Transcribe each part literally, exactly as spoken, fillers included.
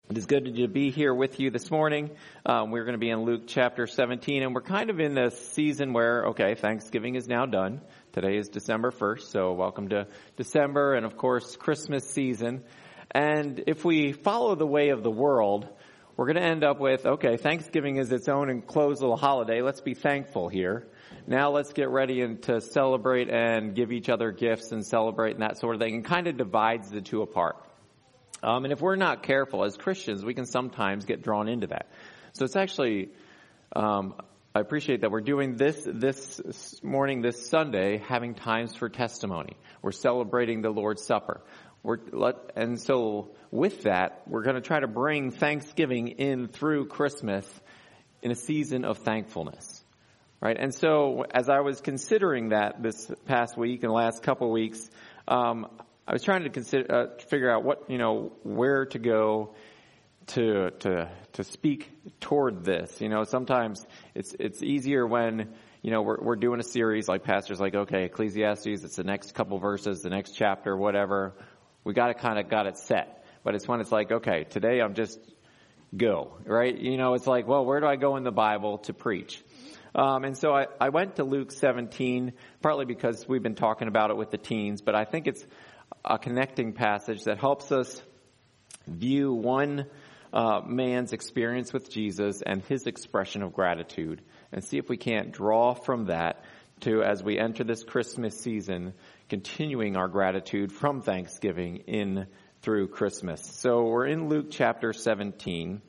It is good to be here with you this morning. Um, we're going to be in Luke chapter seventeen, and we're kind of in this season where, okay, Thanksgiving is now done. Today is December first, so welcome to December and, of course, Christmas season. And if we follow the way of the world, we're going to end up with, okay, Thanksgiving is its own enclosed little holiday. Let's be thankful here. Now let's get ready and to celebrate and give each other gifts and celebrate and that sort of thing, and kind of divides the two apart. Um, and if we're not careful as Christians, we can sometimes get drawn into that. So it's actually, um, I appreciate that we're doing this this morning, this Sunday, having times for testimony. We're celebrating the Lord's Supper. We're let, and so with that, we're going to try to bring Thanksgiving in through Christmas in a season of thankfulness. Right? And so as I was considering that this past week and the last couple of weeks, um, I was trying to consider, uh, figure out what, you know, where to go to, to, to speak toward this. You know, sometimes it's, it's easier when, you know, we're, we're doing a series like pastors like, okay, Ecclesiastes, it's the next couple verses, the next chapter, whatever. We got to kind of got it set. But it's when it's like, okay, today I'm just go, right? You know, it's like, well, where do I go in the Bible to preach? Um, and so I, I went to Luke seventeen, partly because we've been talking about it with the teens, but I think it's a connecting passage that helps us view one uh, man's experience with Jesus and his expression of gratitude, and see if we can't draw from that to, as we enter this Christmas season, continuing our gratitude from Thanksgiving in through Christmas. So we're in Luke chapter seventeen.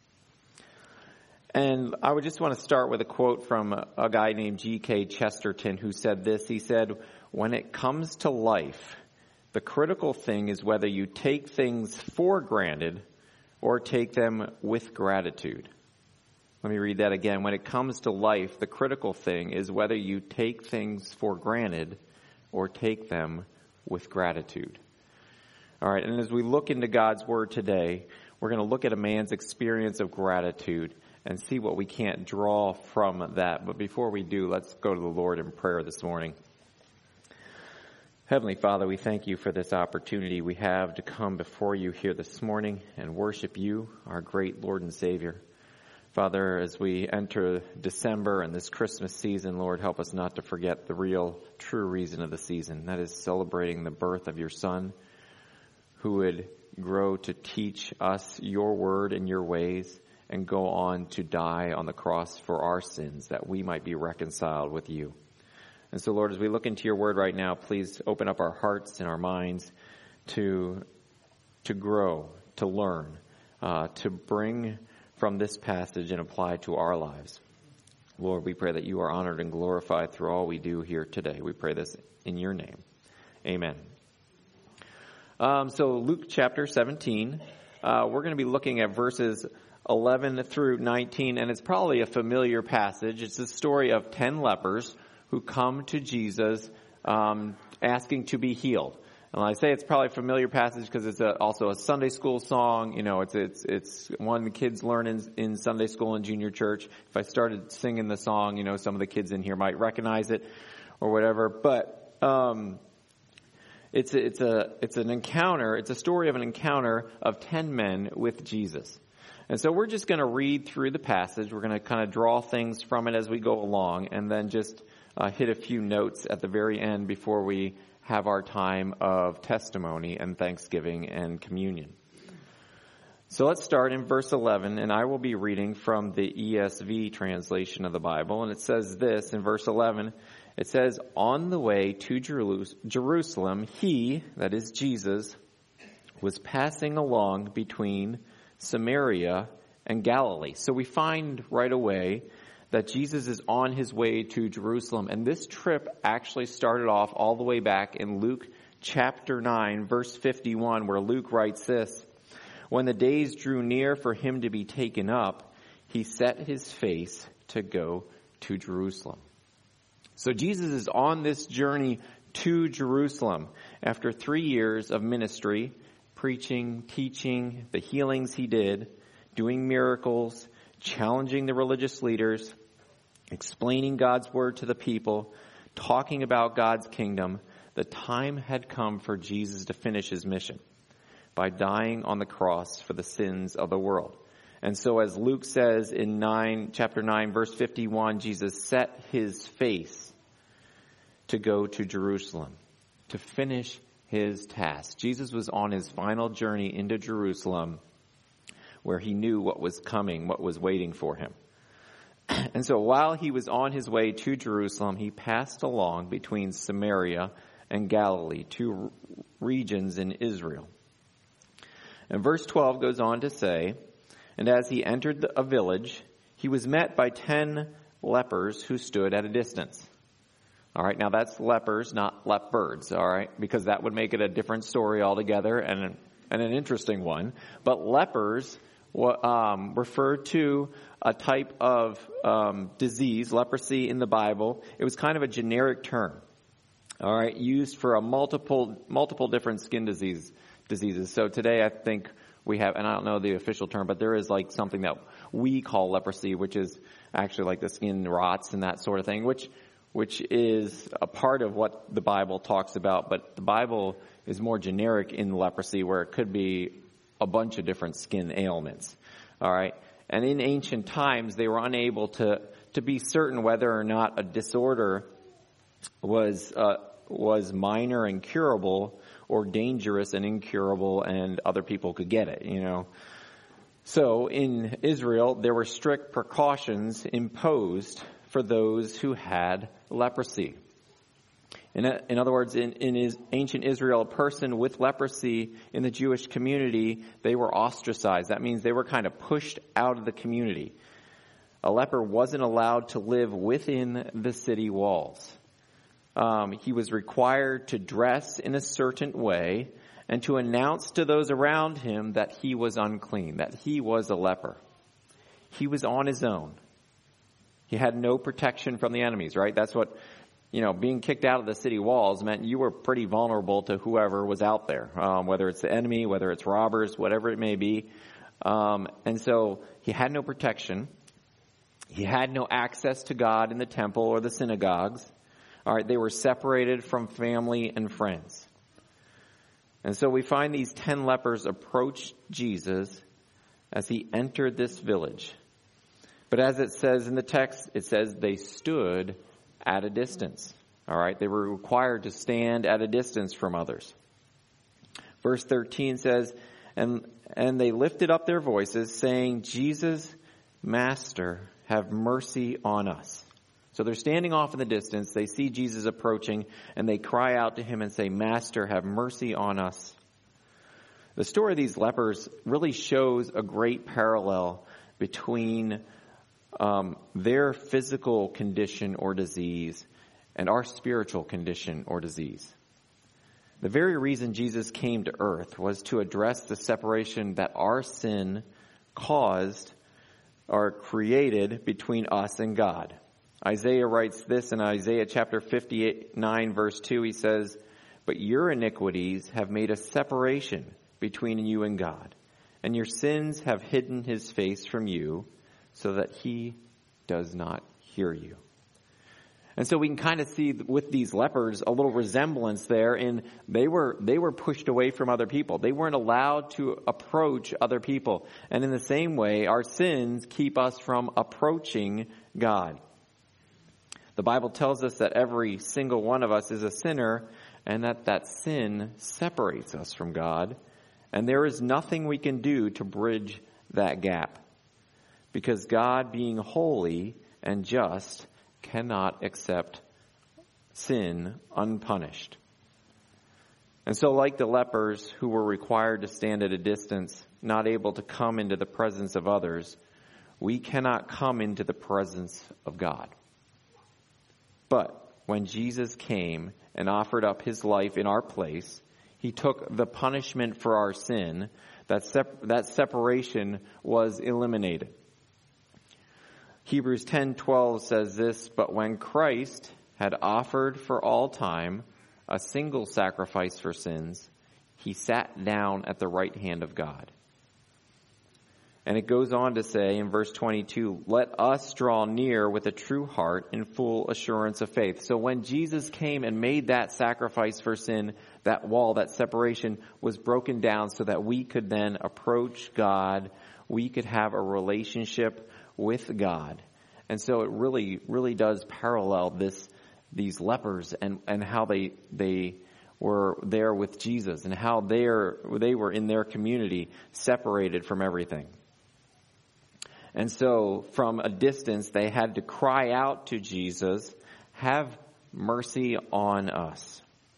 And I would just want to start with a quote from a guy named G K Chesterton, who said this. He said, "When it comes to life, the critical thing is whether you take things for granted or take them with gratitude." Let me read that again. When it comes to life, the critical thing is whether you take things for granted or take them with gratitude. All right, and as we look into God's Word today, we're going to look at a man's experience of gratitude and see what we can't draw from that. But before we do, let's go to the Lord in prayer this morning. Heavenly Father, we thank you for this opportunity we have to come before you here this morning and worship you, our great Lord and Savior. Father, as we enter December and this Christmas season, Lord, help us not to forget the real, true reason of the season. That is celebrating the birth of your Son, who would grow to teach us your word and your ways, and go on to die on the cross for our sins, that we might be reconciled with you. And so, Lord, as we look into your word right now, please open up our hearts and our minds to, to grow, to learn, uh, to bring from this passage and apply to our lives. Lord, we pray that you are honored and glorified through all we do here today. We pray this in your name. Amen. Um, so Luke chapter seventeen, uh, we're going to be looking at verses eleven through nineteen, and it's probably a familiar passage. It's the story of ten lepers who come to Jesus um, asking to be healed. And I say it's probably a familiar passage because it's a, also a Sunday school song. You know, it's it's it's one the kids learn in, in Sunday school and junior church. If I started singing the song, you know, some of the kids in here might recognize it or whatever. But um, it's a, it's a it's an encounter. It's a story of an encounter of ten men with Jesus. And so we're just going to read through the passage. We're going to kind of draw things from it as we go along, and then just uh, hit a few notes at the very end before we have our time of testimony and thanksgiving and communion. So let's start in verse eleven, and I will be reading from the E S V translation of the Bible. And it says this in verse eleven. It says, "On the way to Jerusalem, he," that is Jesus, "was passing along between Samaria and Galilee." So we find right away that Jesus is on his way to Jerusalem. And this trip actually started off all the way back in Luke chapter nine, verse fifty-one, where Luke writes this: "When the days drew near for him to be taken up, he set his face to go to Jerusalem." So Jesus is on this journey to Jerusalem after three years of ministry, preaching, teaching, the healings he did, doing miracles, challenging the religious leaders, explaining God's word to the people, talking about God's kingdom. The time had come for Jesus to finish his mission. by dying on the cross for the sins of the world. And so as Luke says in nine, chapter nine, verse fifty-one, Jesus set his face to go to Jerusalem, to finish his task. Jesus was on his final journey into Jerusalem, where he knew what was coming, what was waiting for him. And so while he was on his way to Jerusalem, he passed along between Samaria and Galilee, two regions in Israel. And verse twelve goes on to say, and as he entered a village, he was met by ten lepers who stood at a distance. All right, now that's lepers, not leopards, all right, because that would make it a different story altogether and, and an interesting one. But lepers um, refer to a type of um, disease, leprosy in the Bible. It was kind of a generic term, all right, used for a multiple multiple different skin disease diseases. So today I think we have, and I don't know the official term, but there is like something that we call leprosy, which is actually like the skin rots and that sort of thing, which which is a part of what the Bible talks about. But the Bible is more generic in leprosy, where it could be a bunch of different skin ailments. All right. And in ancient times, they were unable to, to be certain whether or not a disorder was, uh, was minor and curable or dangerous and incurable and other people could get it, you know. So in Israel, there were strict precautions imposed for those who had leprosy. In, in other words, in, in is, ancient Israel, a person with leprosy in the Jewish community, they were ostracized. That means they were kind of pushed out of the community. A leper wasn't allowed to live within the city walls. Um, he was required to dress in a certain way and to announce to those around him that he was unclean, that he was a leper. He was on his own. He had no protection from the enemies, right? That's what, you know, being kicked out of the city walls meant you were pretty vulnerable to whoever was out there, um, whether it's the enemy, whether it's robbers, whatever it may be. Um, and so he had no protection. He had no access to God in the temple or the synagogues. All right, they were separated from family and friends. And so we find these ten lepers approach Jesus as he entered this village. But as it says in the text, it says they stood at a distance. All right, they were required to stand at a distance from others. Verse thirteen says, and and they lifted up their voices, saying, Jesus, Master, have mercy on us. So they're standing off in the distance. They see Jesus approaching, and they cry out to him and say, Master, have mercy on us. The story of these lepers really shows a great parallel between um, their physical condition or disease and our spiritual condition or disease. The very reason Jesus came to earth was to address the separation that our sin caused or created between us and God. Isaiah writes this in Isaiah chapter fifty-nine, verse two. He says, but your iniquities have made a separation between you and God, and your sins have hidden his face from you so that he does not hear you. And so we can kind of see with these lepers a little resemblance there in they were they were pushed away from other people. They weren't allowed to approach other people. And in the same way, our sins keep us from approaching God. The Bible tells us that every single one of us is a sinner and that that sin separates us from God. And there is nothing we can do to bridge that gap. Because God, being holy and just, cannot accept sin unpunished. And so like the lepers who were required to stand at a distance, not able to come into the presence of others, we cannot come into the presence of God. But when Jesus came and offered up his life in our place, he took the punishment for our sin. That, sep- that separation was eliminated. Hebrews ten twelve says this, but when Christ had offered for all time a single sacrifice for sins, he sat down at the right hand of God. And it goes on to say in verse twenty-two, let us draw near with a true heart in full assurance of faith. So when Jesus came and made that sacrifice for sin, that wall, that separation was broken down so that we could then approach God. We could have a relationship with God. And so it really, really does parallel this, these lepers and, and how they, they were there with Jesus and how they are, they were in their community separated from everything. And so from a distance, they had to cry out to Jesus, have mercy on us.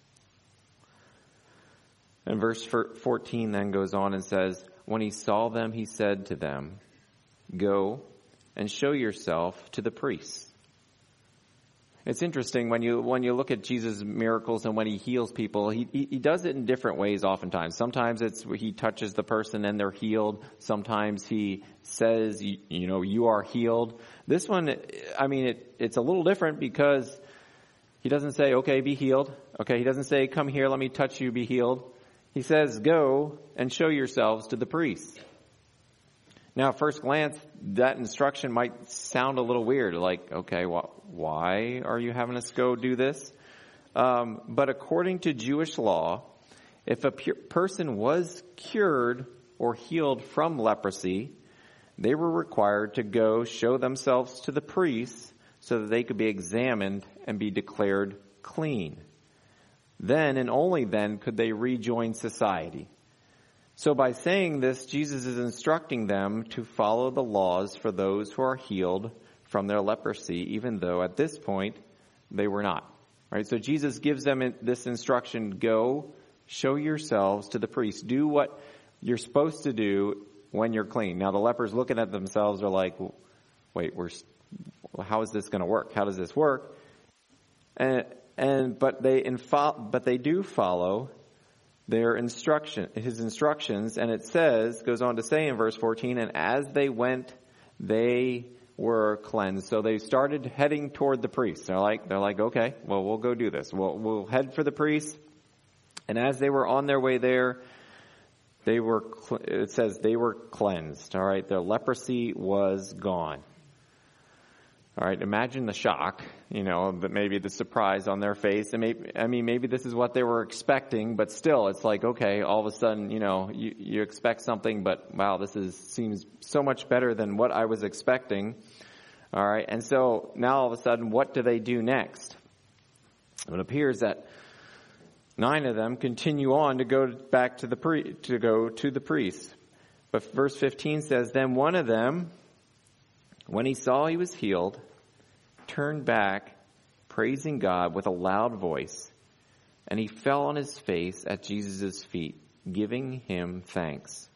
And verse fourteen then goes on and says, when he saw them, he said to them, go and show yourself to the priests. It's interesting when you when you look at Jesus' miracles and when he heals people, he, he he does it in different ways oftentimes. Sometimes it's he touches the person and they're healed. Sometimes he says, you, you know, you are healed. This one, I mean, it it's a little different because he doesn't say, okay, be healed. Okay, he doesn't say, come here, let me touch you, be healed. He says, go and show yourselves to the priests. Now, at first glance, that instruction might sound a little weird. Like, okay, well, why are you having us go do this? Um, but according to Jewish law, if a pu- person was cured or healed from leprosy, they were required to go show themselves to the priests so that they could be examined and be declared clean. Then and only then could they rejoin society. So by saying this, Jesus is instructing them to follow the laws for those who are healed from their leprosy, even though at this point they were not. Right? So Jesus gives them this instruction, go, show yourselves to the priest. Do what you're supposed to do when you're clean. Now the lepers looking at themselves are like, wait, we're, how is this going to work? How does this work? And, and but they info, but they do follow their instruction, his instructions, and it says, goes on to say in verse fourteen, and as they went, they were cleansed. So they started heading toward the priest. They're like, they're like, okay, well, we'll go do this. We'll, we'll head for the priest. And as they were on their way there, they were, it says they were cleansed. All right. Their leprosy was gone. All right, imagine the shock, you know, but maybe the surprise on their face. And maybe, I mean, maybe this is what they were expecting, but still, it's like, okay, all of a sudden, you know, you, you expect something, but wow, this is seems so much better than what I was expecting. All right, and so now all of a sudden, what do they do next? It appears that nine of them continue on to go back to the pri- to go to the priest. But verse fifteen says, then one of them, when he saw he was healed, turned back, praising God with a loud voice, and he fell on his face at Jesus' feet, giving him thanks.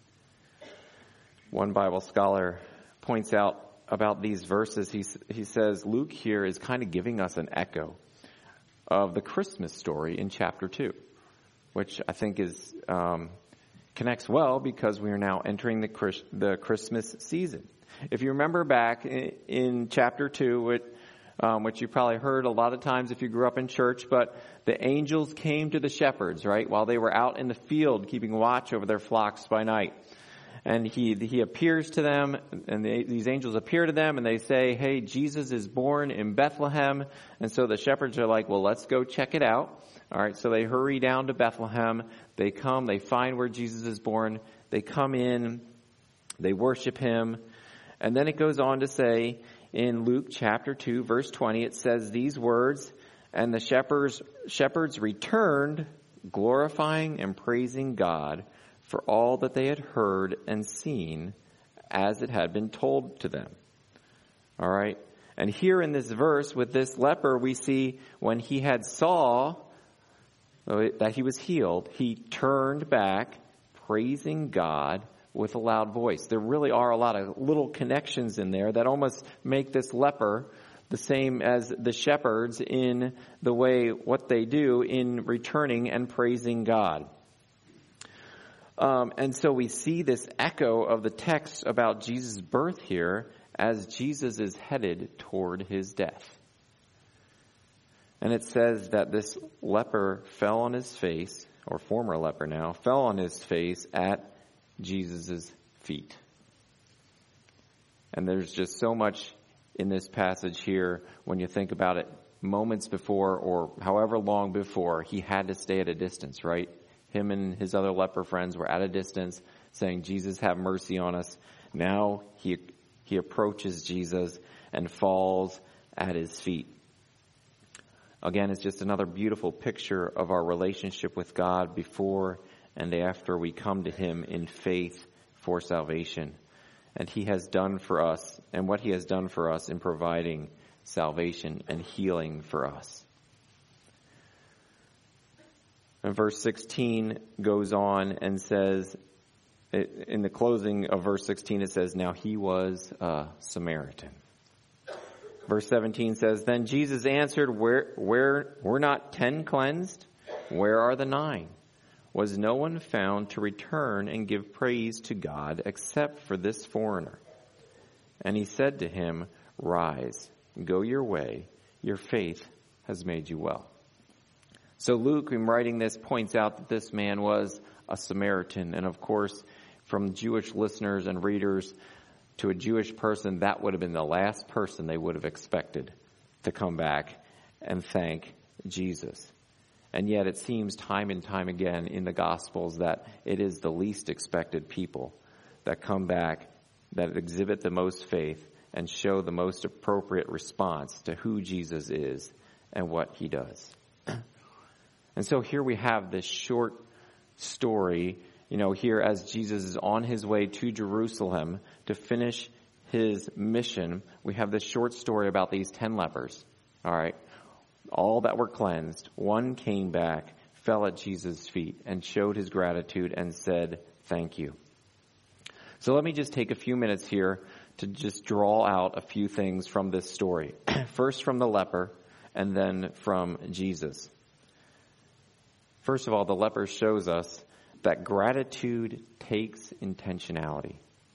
One Bible scholar points out about these verses, he, he says Luke here is kind of giving us an echo of the Christmas story in chapter two, which I think is um, connects well because we are now entering the Chris, the Christmas season. If you remember back in, in chapter two, which, um, which you probably heard a lot of times if you grew up in church, but the angels came to the shepherds, right, while they were out in the field keeping watch over their flocks by night. And he he appears to them, and they, these angels appear to them, and they say, hey, Jesus is born in Bethlehem. And so the shepherds are like, well, let's go check it out. All right, so they hurry down to Bethlehem. They come, they find where Jesus is born. They come in, they worship him. And then it goes on to say in Luke chapter two, verse twenty, it says these words, and the shepherds, shepherds returned, glorifying and praising God for all that they had heard and seen as it had been told to them. All right. And here in this verse with this leper, we see when he had saw that he was healed, he turned back, praising God with a loud voice. There really are a lot of little connections in there that almost make this leper the same as the shepherds in the way what they do in returning and praising God. Um, and so we see this echo of the text about Jesus' birth here as Jesus is headed toward his death. And it says that this leper fell on his face, or former leper now, fell on his face at Jesus' feet. And there's just so much in this passage here when you think about it. Moments before, or however long before, he had to stay at a distance, right? Him and his other leper friends were at a distance saying, Jesus, have mercy on us. Now he he approaches Jesus and falls at his feet. Again, it's just another beautiful picture of our relationship with God before and after we come to him in faith for salvation. And he has done for us, and what he has done for us in providing salvation and healing for us. And verse sixteen goes on and says, in the closing of verse sixteen, it says, now he was a Samaritan. Verse seventeen says, then Jesus answered, where, where were not ten cleansed? Where are the nine? Was no one found to return and give praise to God except for this foreigner? And he said to him, rise, go your way. Your faith has made you well. So Luke, in writing this, points out that this man was a Samaritan. And of course, from Jewish listeners and readers, to a Jewish person, that would have been the last person they would have expected to come back and thank Jesus. And yet it seems time and time again in the Gospels that it is the least expected people that come back, that exhibit the most faith and show the most appropriate response to who Jesus is and what he does. And so here we have this short story, you know, here as Jesus is on his way to Jerusalem to finish his mission. We have this short story about these ten lepers, all right? All that were cleansed. One came back, fell at Jesus' feet, and showed his gratitude and said, thank you. So let me just take a few minutes here to just draw out a few things from this story. First from the leper, and then from Jesus. First of all, the leper shows us that gratitude takes intentionality.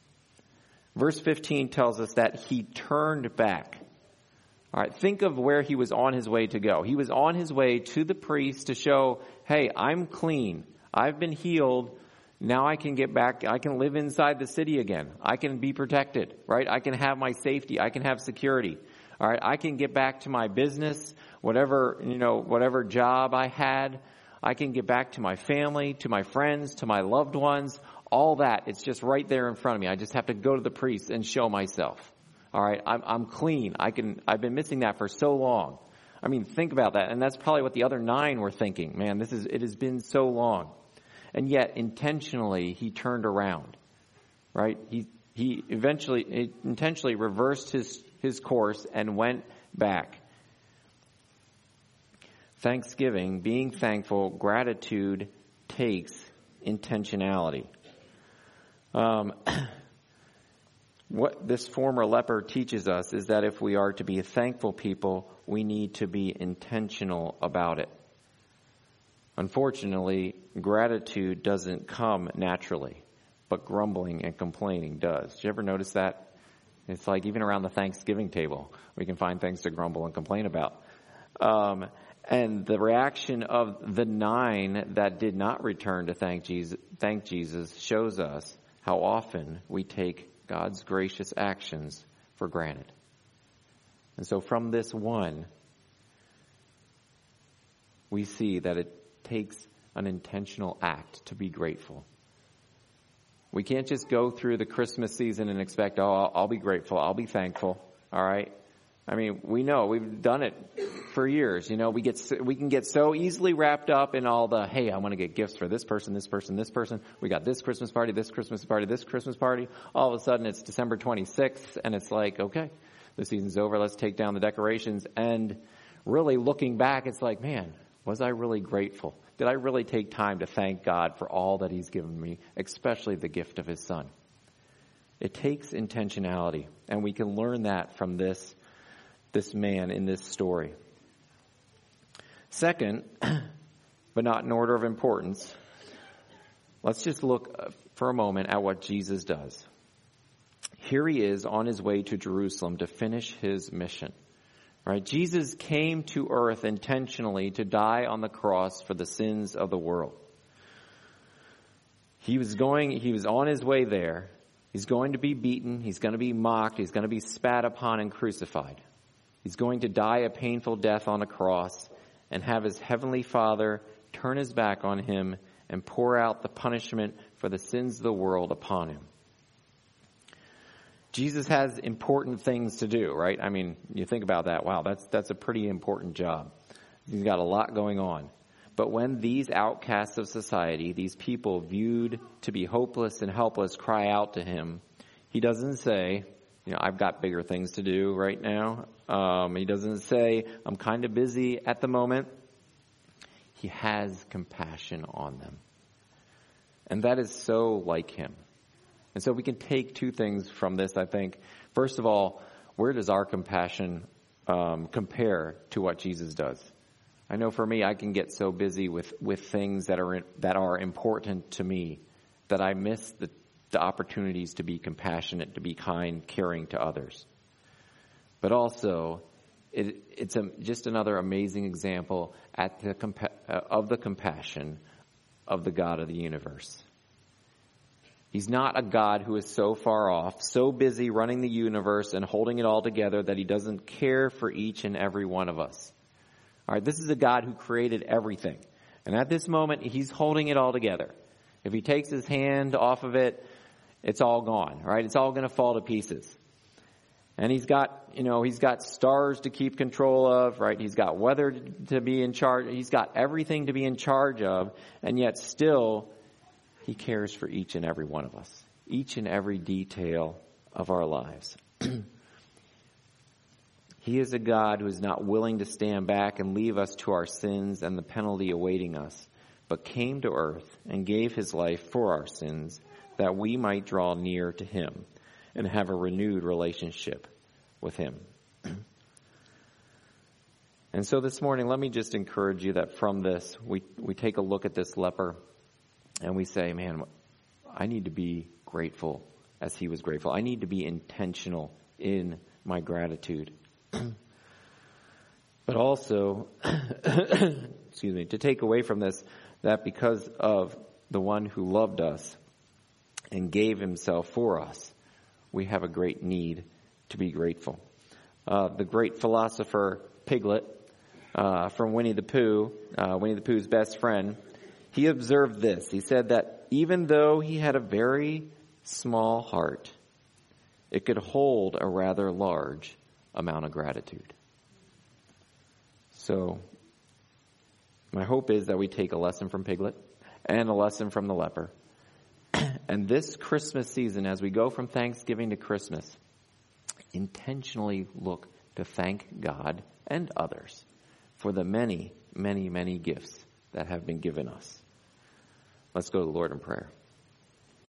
Verse fifteen tells us that he turned back. All right, think of where he was on his way to go. He was on his way to the priest to show, hey, I'm clean. I've been healed. Now I can get back. I can live inside the city again. I can be protected, right? I can have my safety. I can have security. All right, I can get back to my business, whatever, you know, whatever job I had. I can get back to my family, to my friends, to my loved ones, all that. It's just right there in front of me. I just have to go to the priest and show myself. All right, I'm, I'm clean. I can, I've been missing that for so long. I mean, think about that. And that's probably what the other nine were thinking. Man, this is, it has been so long. And yet, intentionally, he turned around, right? He, he eventually, intentionally reversed his, his course and went back. Thanksgiving, being thankful, gratitude takes intentionality. Um, what this former leper teaches us is that if we are to be a thankful people, we need to be intentional about it. Unfortunately, gratitude doesn't come naturally, but grumbling and complaining does. Did you ever notice that? It's like even around the Thanksgiving table, we can find things to grumble and complain about. Um, and the reaction of the nine that did not return to thank Jesus, thank Jesus shows us how often we take God's gracious actions for granted. And so from this one, we see that it takes an intentional act to be grateful. We can't just go through the Christmas season and expect, oh, I'll, I'll be grateful, I'll be thankful, all right? I mean, we know, we've done it for years. You know, we get we can get so easily wrapped up in all the, hey, I want to get gifts for this person, this person, this person. We got this Christmas party, this Christmas party, this Christmas party. All of a sudden, it's December twenty-sixth, and it's like, okay, the season's over, let's take down the decorations. And really looking back, it's like, man, was I really grateful? Did I really take time to thank God for all that he's given me, especially the gift of his son? It takes intentionality, and we can learn that from this this man in this story. Second, but not in order of importance, let's just look for a moment at what Jesus does. Here he is on his way to Jerusalem to finish his mission. Right? Jesus came to earth intentionally to die on the cross for the sins of the world. He was going, he was on his way there, He's going to be beaten. He's going to be mocked. He's going to be spat upon and crucified. He's going to die a painful death on a cross and have his heavenly Father turn his back on him and pour out the punishment for the sins of the world upon him. Jesus has important things to do, right? I mean, you think about that. Wow, that's that's a pretty important job. He's got a lot going on. But when these outcasts of society, these people viewed to be hopeless and helpless, cry out to him, he doesn't say, you know, I've got bigger things to do right now. Um, he doesn't say, I'm kind of busy at the moment. He has compassion on them. And that is so like him. And so we can take two things from this, I think. First of all, where does our compassion um, compare to what Jesus does? I know for me, I can get so busy with, with things that are in, that are important to me that I miss the, the opportunities to be compassionate, to be kind, caring to others. But also, it, it's a, just another amazing example at the compa- uh, of the compassion of the God of the universe. He's not a God who is so far off, so busy running the universe and holding it all together that he doesn't care for each and every one of us. All right, this is a God who created everything. And at this moment, he's holding it all together. If he takes his hand off of it, it's all gone, right? It's all going to fall to pieces. And he's got, you know, he's got stars to keep control of, right? He's got weather to be in charge. He's got everything to be in charge of. And yet still, he cares for each and every one of us, each and every detail of our lives. He is a God who is not willing to stand back and leave us to our sins and the penalty awaiting us, but came to earth and gave his life for our sins that we might draw near to him and have a renewed relationship with him. And so this morning, let me just encourage you that from this, we, we take a look at this leper and we say, man, I need to be grateful as he was grateful. I need to be intentional in my gratitude. But also, excuse me, to take away from this that because of the one who loved us and gave himself for us, we have a great need to be grateful. Uh, the great philosopher Piglet uh, from Winnie the Pooh, uh, Winnie the Pooh's best friend, he observed this. He said that even though he had a very small heart, it could hold a rather large amount of gratitude. So my hope is that we take a lesson from Piglet and a lesson from the leper. And this Christmas season, as we go from Thanksgiving to Christmas, intentionally look to thank God and others for the many, many, many gifts that have been given us. Let's go to the Lord in prayer.